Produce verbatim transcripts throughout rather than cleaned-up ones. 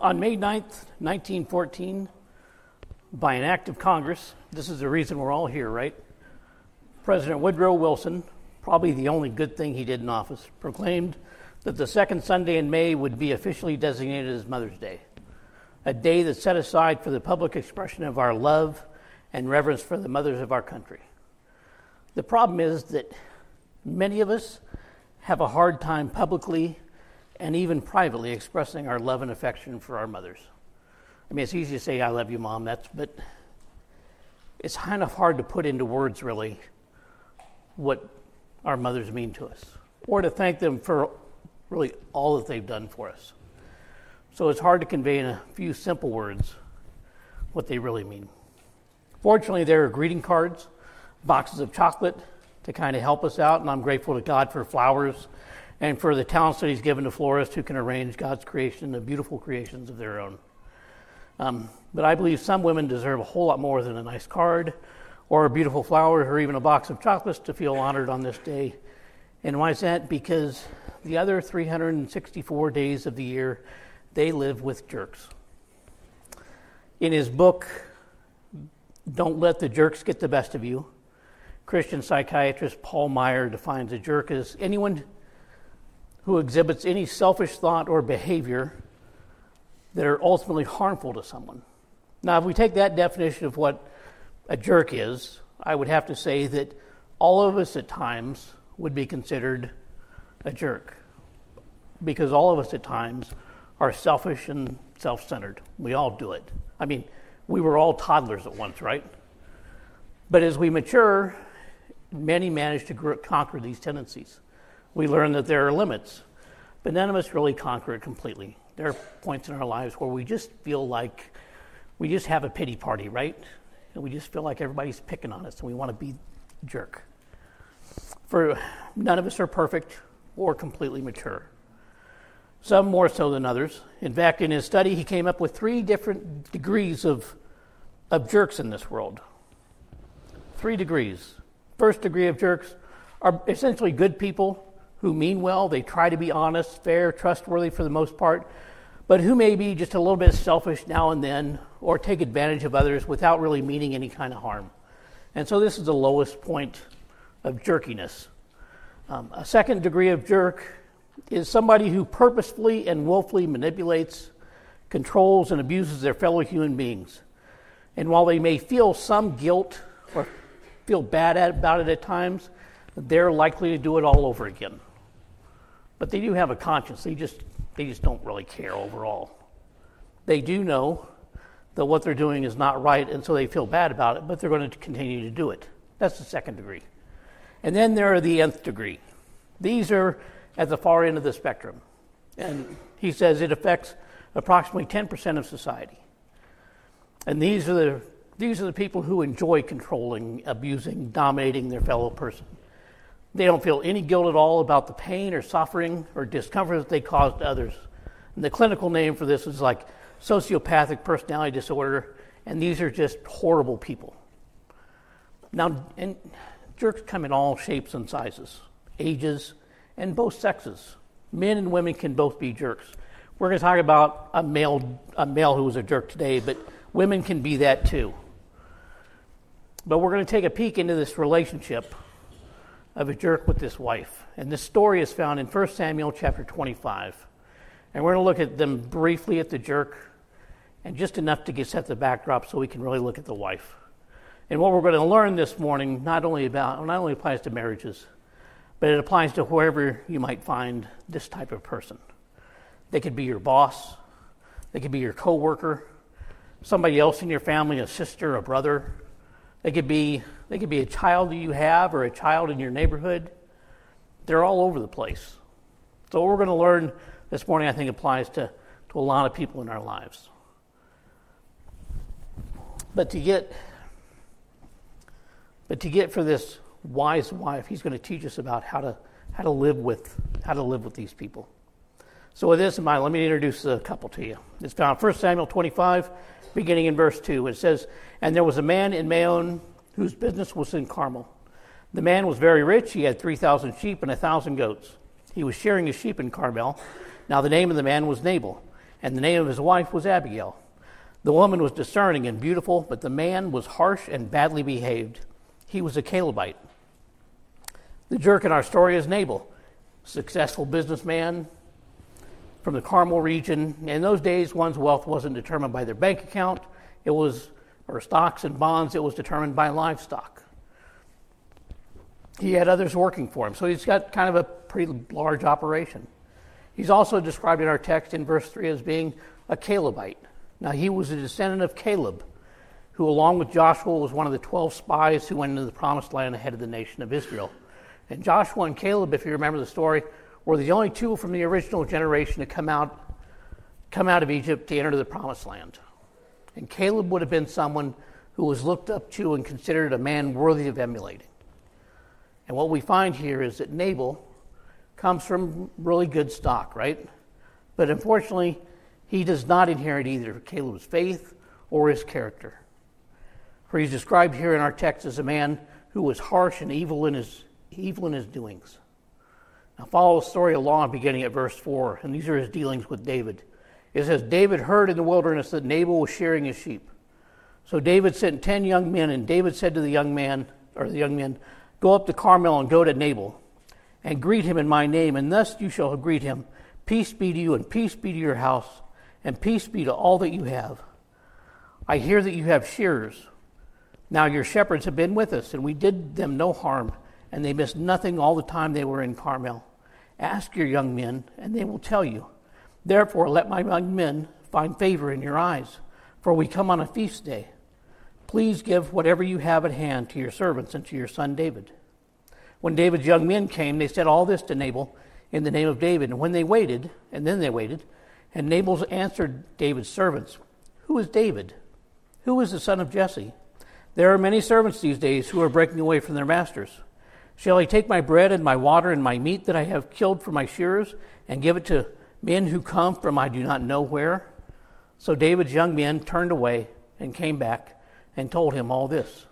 On May ninth, nineteen fourteen, by an act of Congress, this is the reason we're all here, right? President Woodrow Wilson, probably the only good thing he did in office, proclaimed that the second Sunday in May would be officially designated as Mother's Day, a day that's set aside for the public expression of our love and reverence for the mothers of our country. The problem is that many of us have a hard time publicly and even privately expressing our love and affection for our mothers. I mean, it's easy to say, I love you, Mom, that's, but it's kind of hard to put into words, really, what our mothers mean to us, or to thank them for really all that they've done for us. So it's hard to convey in a few simple words what they really mean. Fortunately, there are greeting cards, boxes of chocolate to kind of help us out, and I'm grateful to God for flowers and for the talents that he's given to florists who can arrange God's creation into beautiful creations of their own. Um, but I believe some women deserve a whole lot more than a nice card or a beautiful flower or even a box of chocolates to feel honored on this day. And why is that? Because the other three hundred sixty-four days of the year, they live with jerks. In his book, Don't Let the Jerks Get the Best of You, Christian psychiatrist Paul Meyer defines a jerk as anyone who exhibits any selfish thought or behavior that are ultimately harmful to someone. Now, if we take that definition of what a jerk is, I would have to say that all of us at times would be considered a jerk, because all of us at times are selfish and self-centered. We all do it. I mean, we were all toddlers at once, right? But as we mature, many manage to gr- conquer these tendencies. We learn that there are limits, but none of us really conquer it completely. There are points in our lives where we just feel like we just have a pity party, right? And we just feel like everybody's picking on us and we want to be a jerk. For none of us are perfect or completely mature. Some more so than others. In fact, in his study, he came up with three different degrees of, of jerks in this world. Three degrees. First degree of jerks are essentially good people who mean well. They try to be honest, fair, trustworthy for the most part, but who may be just a little bit selfish now and then or take advantage of others without really meaning any kind of harm. And so this is the lowest point of jerkiness. Um, a second degree of jerk is somebody who purposefully and willfully manipulates, controls, and abuses their fellow human beings. And while they may feel some guilt or feel bad at, about it at times, they're likely to do it all over again. But they do have a conscience. They just they just don't really care overall. They do know that what they're doing is not right, and so they feel bad about it, but they're going to continue to do it. That's the second degree. And then there are the nth degree. These are at the far end of the spectrum. And he says it affects approximately ten percent of society. And these are the these are the people who enjoy controlling, abusing, dominating their fellow person. They don't feel any guilt at all about the pain or suffering or discomfort that they cause to others. And the clinical name for this is like sociopathic personality disorder, and these are just horrible people. Now, and jerks come in all shapes and sizes, ages, and both sexes. Men and women can both be jerks. We're going to talk about a male, a male who was a jerk today, but women can be that too. But we're going to take a peek into this relationship of a jerk with his wife. And this story is found in First Samuel chapter twenty-five. And we're going to look at them briefly at the jerk and just enough to get set the backdrop so we can really look at the wife. And what we're going to learn this morning not only about not only applies to marriages, but it applies to wherever you might find this type of person. They could be your boss, they could be your coworker, somebody else in your family, a sister, a brother. They could be they could be a child that you have or a child in your neighborhood. They're all over the place. So what we're going to learn this morning, I think, applies to, to a lot of people in our lives. But to get but to get for this wise wife, he's going to teach us about how to how to live with how to live with these people. So with this in mind, let me introduce a couple to you. It's found in First Samuel twenty-five, beginning in verse two. It says, "And there was a man in Maon whose business was in Carmel. The man was very rich. He had three thousand sheep and a thousand goats. He was shearing his sheep in Carmel. Now the name of the man was Nabal. and the name of his wife was Abigail. The woman was discerning and beautiful, but the man was harsh and badly behaved. He was a Calebite. The jerk in our story is Nabal, successful businessman from the Carmel region. In those days, one's wealth wasn't determined by their bank account. It was, or stocks and bonds, it was determined by livestock. He had others working for him, so he's got kind of a pretty large operation. He's also described in our text in verse three as being a Calebite. Now, he was a descendant of Caleb, who along with Joshua was one of the twelve spies who went into the promised land ahead of the nation of Israel. And Joshua and Caleb, if you remember the story, were the only two from the original generation to come out, come out of Egypt to enter the promised land. And Caleb would have been someone who was looked up to and considered a man worthy of emulating. And what we find here is that Nabal comes from really good stock, right? But unfortunately, he does not inherit either Caleb's faith or his character. For he's described here in our text as a man who was harsh and evil in his evil in his doings. Now follow the story along, beginning at verse four, and these are his dealings with David. It says, David heard in the wilderness that Nabal was shearing his sheep. So David sent ten young men, and David said to the young man, or the young men, go up to Carmel and go to Nabal, and greet him in my name, and thus you shall greet him. Peace be to you, and peace be to your house, and peace be to all that you have. I hear that you have shearers. Now your shepherds have been with us, and we did them no harm, and they missed nothing all the time they were in Carmel. Ask your young men, and they will tell you. Therefore let my young men find favor in your eyes, for we come on a feast day. Please give whatever you have at hand to your servants and to your son David. When David's young men came, they said all this to Nabal in the name of David. And when they waited, and then they waited, and Nabal answered David's servants, who is David? Who is the son of Jesse? There are many servants these days who are breaking away from their masters. Shall I take my bread and my water and my meat that I have killed for my shearers and give it to men who come from I do not know where? So David's young men turned away and came back and told him all this.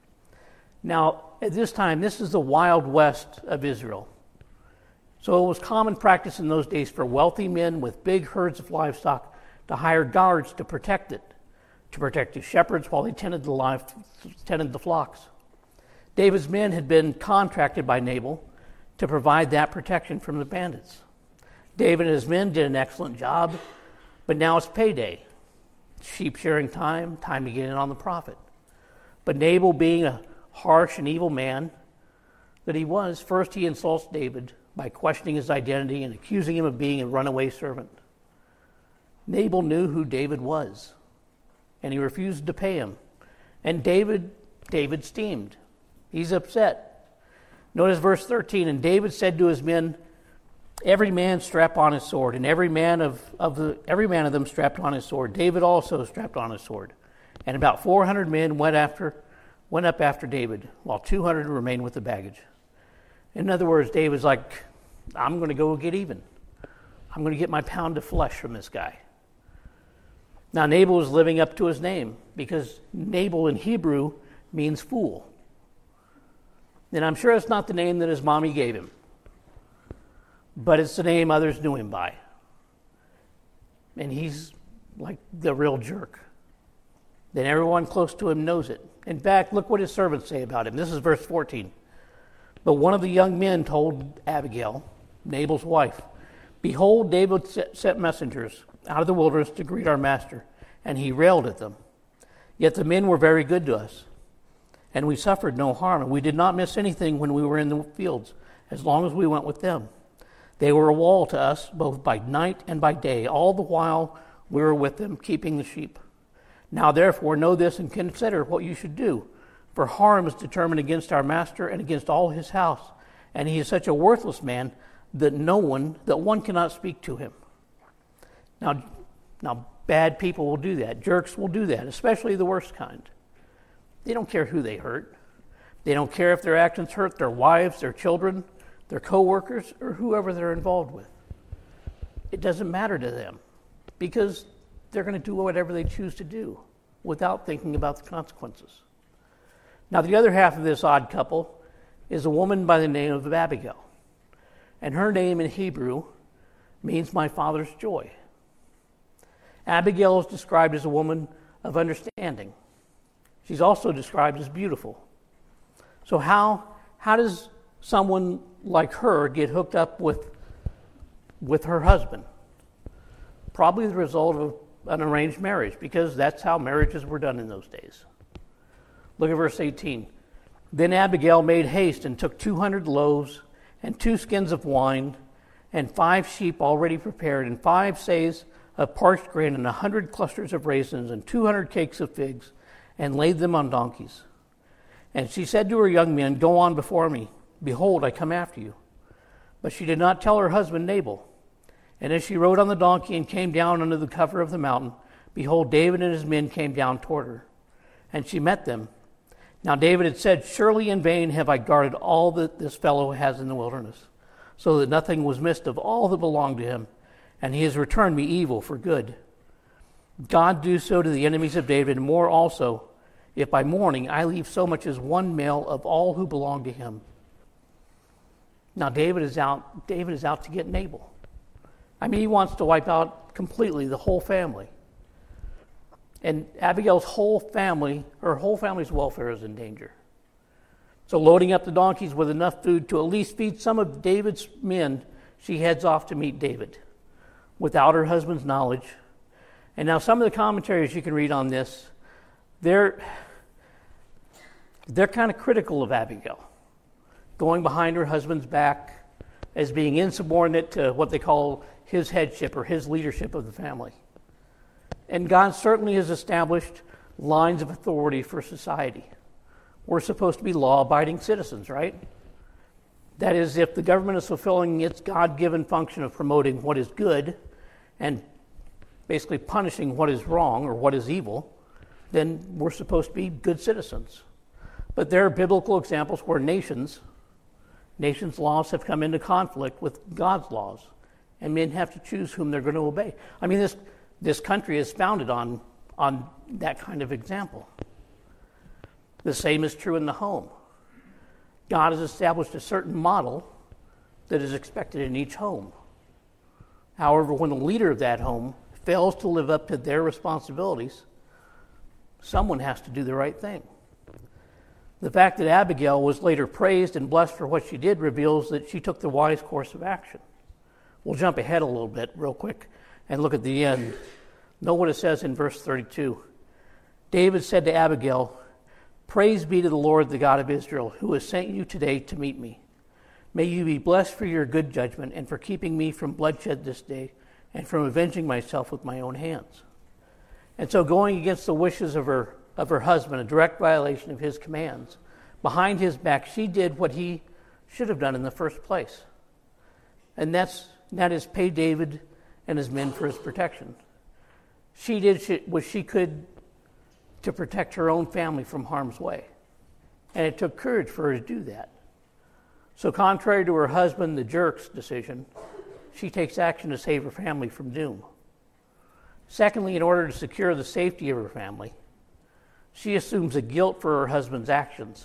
Now, at this time, this is the wild west of Israel. So it was common practice in those days for wealthy men with big herds of livestock to hire guards to protect it, to protect his shepherds while they tended the, live, tended the flocks. David's men had been contracted by Nabal to provide that protection from the bandits. David and his men did an excellent job, but now it's payday. Sheep shearing time, time to get in on the profit. But Nabal, being a harsh and evil man that he was, first he insults David by questioning his identity and accusing him of being a runaway servant. Nabal knew who David was, and he refused to pay him. And David, David steamed. He's upset. Notice verse thirteen, and David said to his men, every man strap on his sword, and every man of, of the every man of them strapped on his sword. David also strapped on his sword. And about four hundred men went after went up after David, while two hundred remained with the baggage. In other words, David's like, I'm going to go get even. I'm going to get my pound of flesh from this guy. Now, Nabal was living up to his name, because Nabal in Hebrew means fool. And I'm sure it's not the name that his mommy gave him, but it's the name others knew him by. And he's like the real jerk. Then everyone close to him knows it. In fact, look what his servants say about him. This is verse fourteen. But one of the young men told Abigail, Nabal's wife, behold, David sent messengers out of the wilderness to greet our master, and he railed at them. Yet the men were very good to us, and we suffered no harm, and we did not miss anything when we were in the fields, as long as we went with them. They were a wall to us, both by night and by day, all the while we were with them, keeping the sheep. Now therefore know this and consider what you should do, for harm is determined against our master and against all his house, and he is such a worthless man that no one, that one cannot speak to him. Now, now bad people will do that. Jerks will do that, especially the worst kind. They don't care who they hurt. They don't care if their actions hurt their wives, their children, their co-workers, or whoever they're involved with. It doesn't matter to them, because they're going to do whatever they choose to do without thinking about the consequences. Now, the other half of this odd couple is a woman by the name of Abigail. And her name in Hebrew means my father's joy. Abigail is described as a woman of understanding. She's also described as beautiful. So how how does someone like her get hooked up with with her husband? Probably the result of an arranged marriage, because that's how marriages were done in those days. Look at verse eighteen. Then Abigail made haste and took two hundred loaves and two skins of wine and five sheep already prepared and five seahs of parched grain and a hundred clusters of raisins and two hundred cakes of figs, and laid them on donkeys. And she said to her young men, "Go on before me. Behold, I come after you." But she did not tell her husband Nabal. And as she rode on the donkey and came down under the cover of the mountain, behold, David and his men came down toward her. And she met them. Now David had said, "Surely in vain have I guarded all that this fellow has in the wilderness, so that nothing was missed of all that belonged to him, and he has returned me evil for good. God do so to the enemies of David, and more also, if by morning I leave so much as one male of all who belong to him." Now David is out, David is out to get Nabal. I mean, he wants to wipe out completely the whole family. And Abigail's whole family, her whole family's welfare is in danger. So loading up the donkeys with enough food to at least feed some of David's men, she heads off to meet David without her husband's knowledge. And now some of the commentaries you can read on this, they're, they're kind of critical of Abigail, going behind her husband's back as being insubordinate to what they call his headship or his leadership of the family. And God certainly has established lines of authority for society. We're supposed to be law-abiding citizens, right? That is, if the government is fulfilling its God-given function of promoting what is good and basically punishing what is wrong or what is evil, then we're supposed to be good citizens. But there are biblical examples where nations, nations' laws have come into conflict with God's laws, and men have to choose whom they're going to obey. I mean, this this country is founded on, on that kind of example. The same is true in the home. God has established a certain model that is expected in each home. However, when the leader of that home fails to live up to their responsibilities, someone has to do the right thing. The fact that Abigail was later praised and blessed for what she did reveals that she took the wise course of action. We'll jump ahead a little bit real quick and look at the end. Know what it says in verse thirty-two. David said to Abigail, "Praise be to the Lord, the God of Israel, who has sent you today to meet me. May you be blessed for your good judgment and for keeping me from bloodshed this day and from avenging myself with my own hands." And so going against the wishes of her of her husband, a direct violation of his commands, behind his back, she did what he should have done in the first place. And that's that is pay David and his men for his protection. She did what she could to protect her own family from harm's way. And it took courage for her to do that. So contrary to her husband, the jerk's decision, she takes action to save her family from doom. Secondly, in order to secure the safety of her family, she assumes the guilt for her husband's actions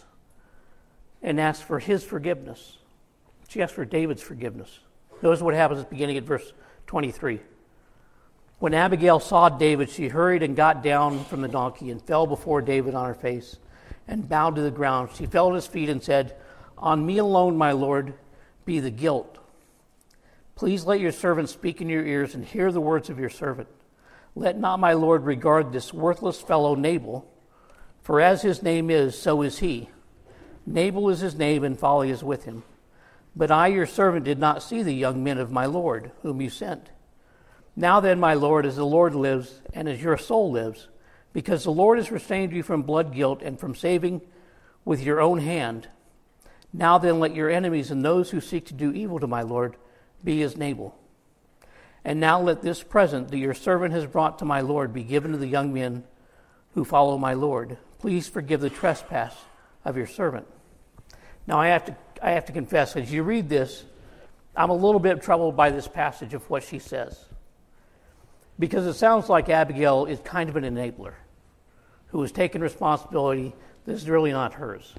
and asks for his forgiveness. She asks for David's forgiveness. Notice what happens at the beginning at verse twenty-three. When Abigail saw David, she hurried and got down from the donkey and fell before David on her face and bowed to the ground. She fell at his feet and said, "On me alone, my Lord, be the guilt. Please let your servant speak in your ears and hear the words of your servant. Let not my Lord regard this worthless fellow Nabal, for as his name is, so is he. Nabal is his name, and folly is with him. But I, your servant, did not see the young men of my Lord, whom you sent. Now then, my Lord, as the Lord lives, and as your soul lives, because the Lord has restrained you from blood guilt and from saving with your own hand, now then let your enemies and those who seek to do evil to my Lord be as Nabal. And now let this present that your servant has brought to my Lord be given to the young men who follow my Lord. Please forgive the trespass of your servant." Now I have to I have to confess, as you read this, I'm a little bit troubled by this passage of what she says. Because it sounds like Abigail is kind of an enabler who has taken responsibility that is really not hers.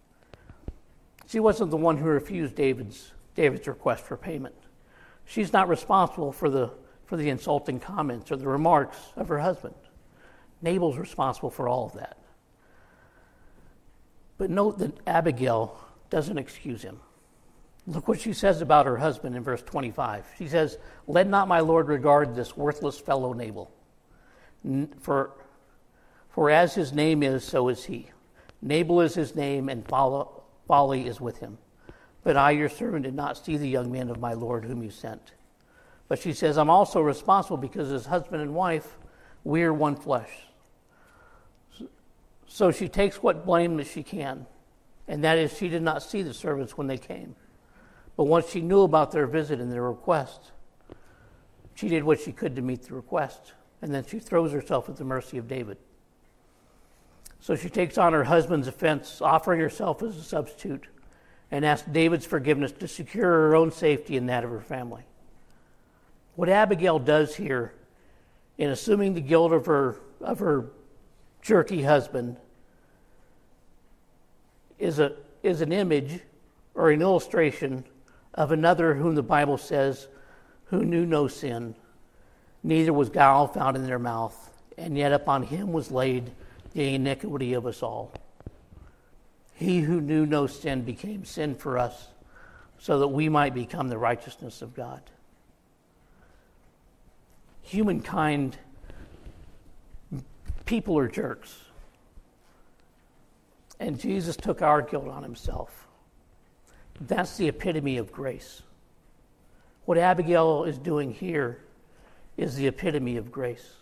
She wasn't the one who refused David's David's request for payment. She's not responsible for the for the insulting comments or the remarks of her husband. Nabal's responsible for all of that. But note that Abigail doesn't excuse him. Look what she says about her husband in verse twenty-five. She says, "Let not my Lord regard this worthless fellow Nabal. For, for as his name is, so is he. Nabal is his name, and folly is with him. But I, your servant, did not see the young man of my Lord whom you sent." But she says, "I'm also responsible because as husband and wife, we are one flesh." So she takes what blame that she can, and that is she did not see the servants when they came. But once she knew about their visit and their request, she did what she could to meet the request, and then she throws herself at the mercy of David. So she takes on her husband's offense, offering herself as a substitute, and asks David's forgiveness to secure her own safety and that of her family. What Abigail does here in assuming the guilt of her of her jerky husband is a is an image or an illustration of another whom the Bible says who knew no sin, neither was guile found in their mouth, and yet upon him was laid the iniquity of us all. He who knew no sin became sin for us, so that we might become the righteousness of God. Humankind, people are jerks. And Jesus took our guilt on himself. That's the epitome of grace. What Abigail is doing here is the epitome of grace.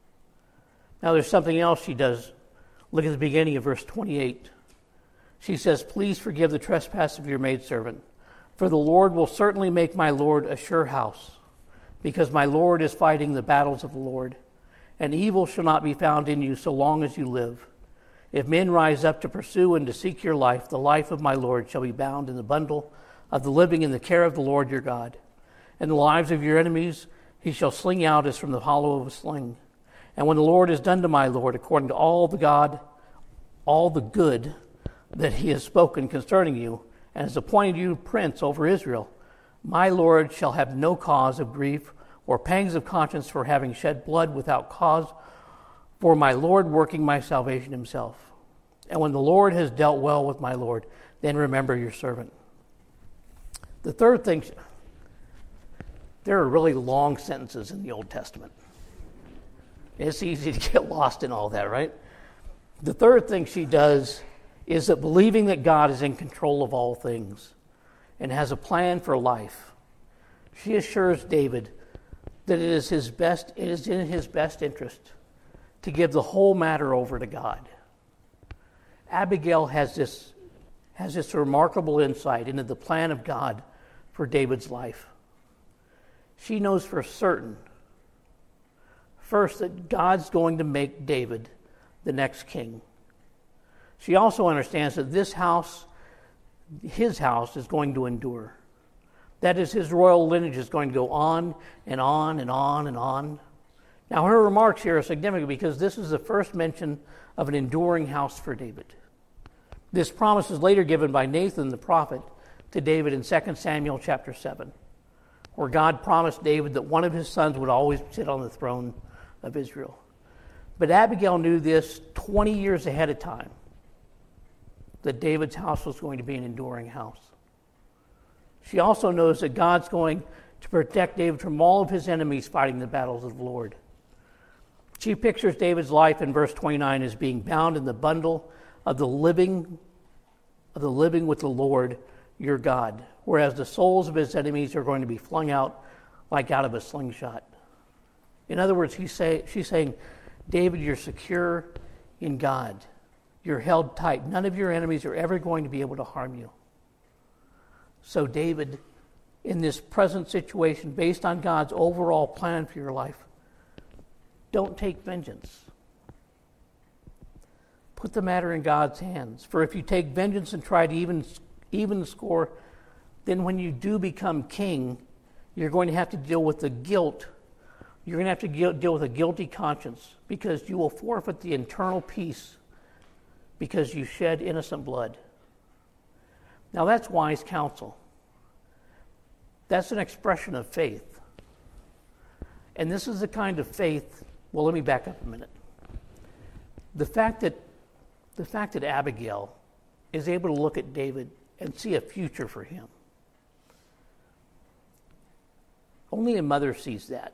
Now there's something else she does. Look at the beginning of verse twenty-eight. She says, "Please forgive the trespass of your maidservant, for the Lord will certainly make my Lord a sure house, because my Lord is fighting the battles of the Lord, and evil shall not be found in you so long as you live. If men rise up to pursue and to seek your life, the life of my Lord shall be bound in the bundle of the living in the care of the Lord your God. And the lives of your enemies he shall sling out as from the hollow of a sling. And when the Lord has done to my Lord according to all the God, all the good that he has spoken concerning you, and has appointed you prince over Israel, my Lord shall have no cause of grief or pangs of conscience for having shed blood without cause, for my Lord working my salvation himself. And when the Lord has dealt well with my Lord, then remember your servant." The third thing, there are really long sentences in the Old Testament. It's easy to get lost in all that, right? The third thing she does is that believing that God is in control of all things and has a plan for life, she assures David that it is his best, it is in his best interest to give the whole matter over to God. Abigail has this, has this remarkable insight into the plan of God for David's life. She knows for certain, first, that God's going to make David the next king. She also understands that this house, his house, is going to endure. That is, his royal lineage is going to go on and on and on and on. Now, her remarks here are significant because this is the first mention of an enduring house for David. This promise is later given by Nathan the prophet to David in Second Samuel chapter seven, where God promised David that one of his sons would always sit on the throne of Israel. But Abigail knew this twenty years ahead of time, that David's house was going to be an enduring house. She also knows that God's going to protect David from all of his enemies fighting the battles of the Lord. She pictures David's life in verse twenty-nine as being bound in the bundle of the living of the living with the Lord your God, whereas the souls of his enemies are going to be flung out like out of a slingshot. In other words, he's say, she's saying, David, you're secure in God. You're held tight. None of your enemies are ever going to be able to harm you. So David, in this present situation, based on God's overall plan for your life, don't take vengeance. Put the matter in God's hands. For if you take vengeance and try to even, even score, then when you do become king, you're going to have to deal with the guilt. You're going to have to deal with a guilty conscience because you will forfeit the internal peace because you shed innocent blood. Now that's wise counsel. That's an expression of faith. And this is the kind of faith, well, let me back up a minute. The fact that the fact that Abigail is able to look at David and see a future for him. Only a mother sees that.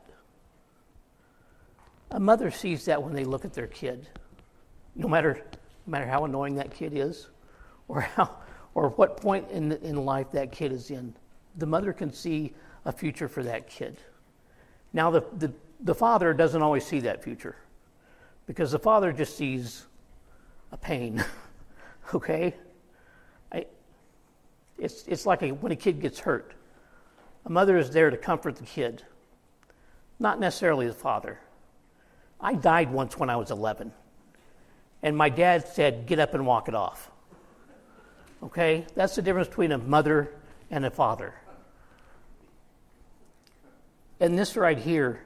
A mother sees that when they look at their kid, no matter no matter how annoying that kid is, or how or what point in in life that kid is in. The mother can see a future for that kid. Now, the the, the father doesn't always see that future, because the father just sees a pain. Okay, I, it's it's like a, when a kid gets hurt. A mother is there to comfort the kid, not necessarily the father. I died once when I was eleven, and my dad said, "Get up and walk it off." Okay, that's the difference between a mother and a father. And this right here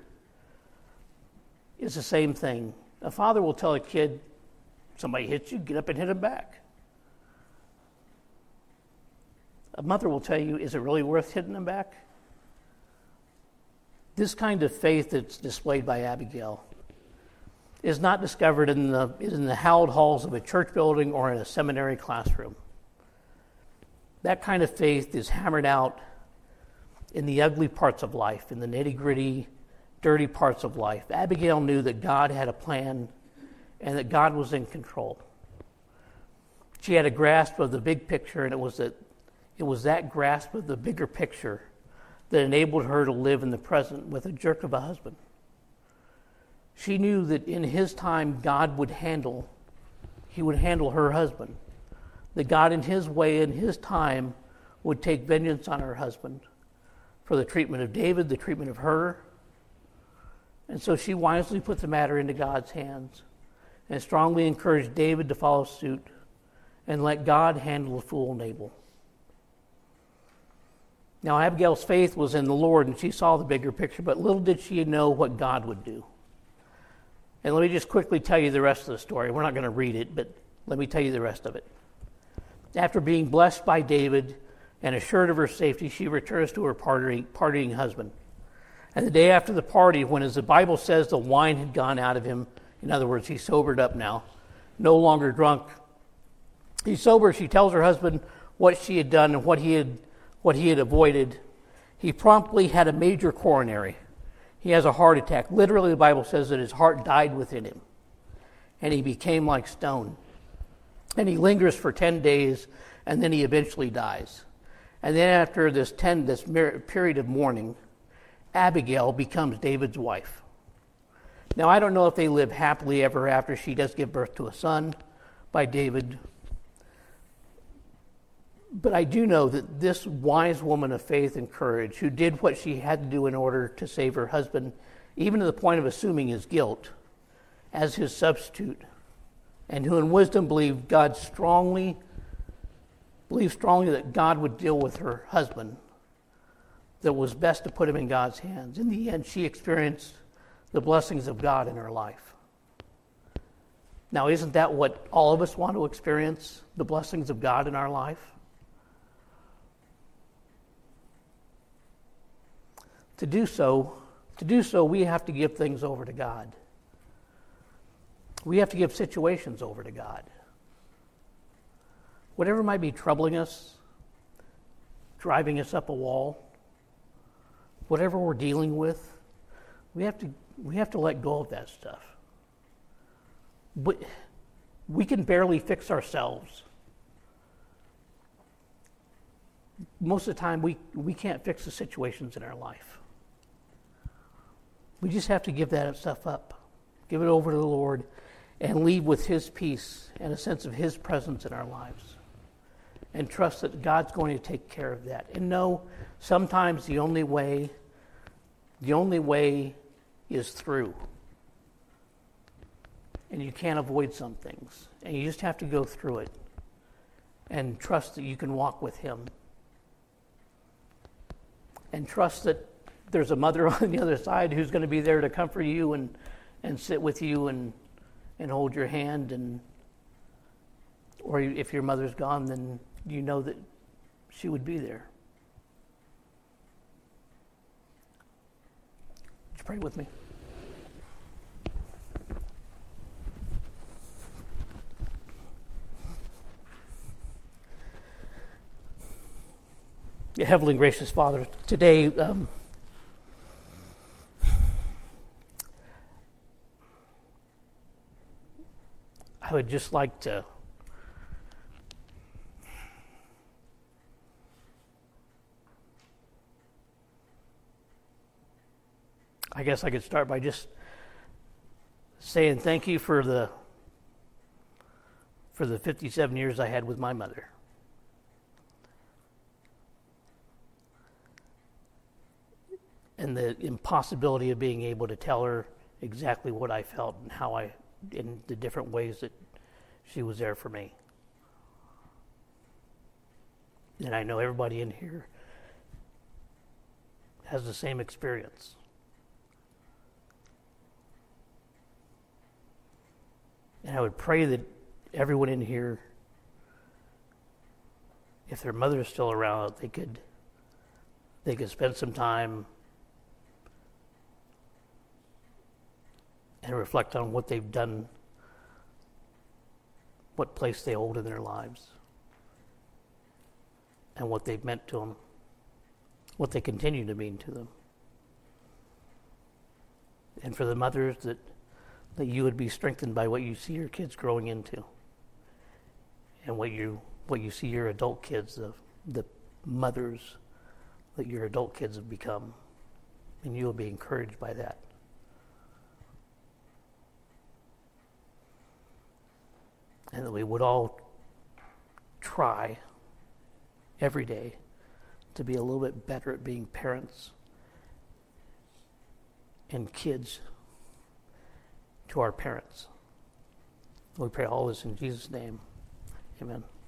is the same thing. A father will tell a kid, somebody hits you, get up and hit him back. A mother will tell you, is it really worth hitting him back? This kind of faith that's displayed by Abigail is not discovered in the, in the hallowed halls of a church building or in a seminary classroom. That kind of faith is hammered out in the ugly parts of life, in the nitty-gritty, dirty parts of life. Abigail knew that God had a plan and that God was in control. She had a grasp of the big picture, and it was that it was that grasp of the bigger picture that enabled her to live in the present with a jerk of a husband. She knew that in his time, God would handle, he would handle her husband. That God in his way, in his time, would take vengeance on her husband for the treatment of David, the treatment of her. And so she wisely put the matter into God's hands and strongly encouraged David to follow suit and let God handle the fool Nabal. Now, Abigail's faith was in the Lord, and she saw the bigger picture, but little did she know what God would do. And let me just quickly tell you the rest of the story. We're not going to read it, but let me tell you the rest of it. After being blessed by David and assured of her safety, she returns to her partying, partying husband. And the day after the party, when, as the Bible says, the wine had gone out of him, in other words, he's sobered up now, no longer drunk, he's sober, she tells her husband what she had done and what he had what he had avoided. He promptly had a major coronary. He has a heart attack. Literally, the Bible says that his heart died within him, and he became like stone. And he lingers for ten days, and then he eventually dies. And then after this ten this period of mourning, Abigail becomes David's wife. Now, I don't know if they live happily ever after. She does give birth to a son by David. But I do know that this wise woman of faith and courage, who did what she had to do in order to save her husband, even to the point of assuming his guilt as his substitute, and who in wisdom believed God strongly, believed strongly that God would deal with her husband, that was best to put him in God's hands. In the end, she experienced the blessings of God in her life. Now, isn't that what all of us want to experience, the blessings of God in our life? To do so, to do so, we have to give things over to God. We have to give situations over to God. Whatever might be troubling us, driving us up a wall, whatever we're dealing with, we have to we have to let go of that stuff. But we can barely fix ourselves. Most of the time, we, we can't fix the situations in our life. We just have to give that stuff up, give it over to the Lord, and leave with his peace and a sense of his presence in our lives. And trust that God's going to take care of that. And know, sometimes the only way, the only way is through. And you can't avoid some things. And you just have to go through it. And trust that you can walk with him. And trust that there's a mother on the other side who's going to be there to comfort you and, and sit with you and and hold your hand. And or if your mother's gone, then you know that she would be there. you pray with me? Yeah, Heavenly Gracious Father, today um, I would just like to I guess I could start by just saying thank you for the for the fifty-seven years I had with my mother. And the impossibility of being able to tell her exactly what I felt and how I, in the different ways that she was there for me. And I know everybody in here has the same experience. And I would pray that everyone in here, if their mother is still around, they could they could spend some time and reflect on what they've done, what place they hold in their lives, and what they've meant to them, what they continue to mean to them. And for the mothers, that that you would be strengthened by what you see your kids growing into, and what you what you see your adult kids, the the mothers that your adult kids have become, and you will be encouraged by that. And that we would all try every day to be a little bit better at being parents and kids to our parents. We pray all this in Jesus' name. Amen.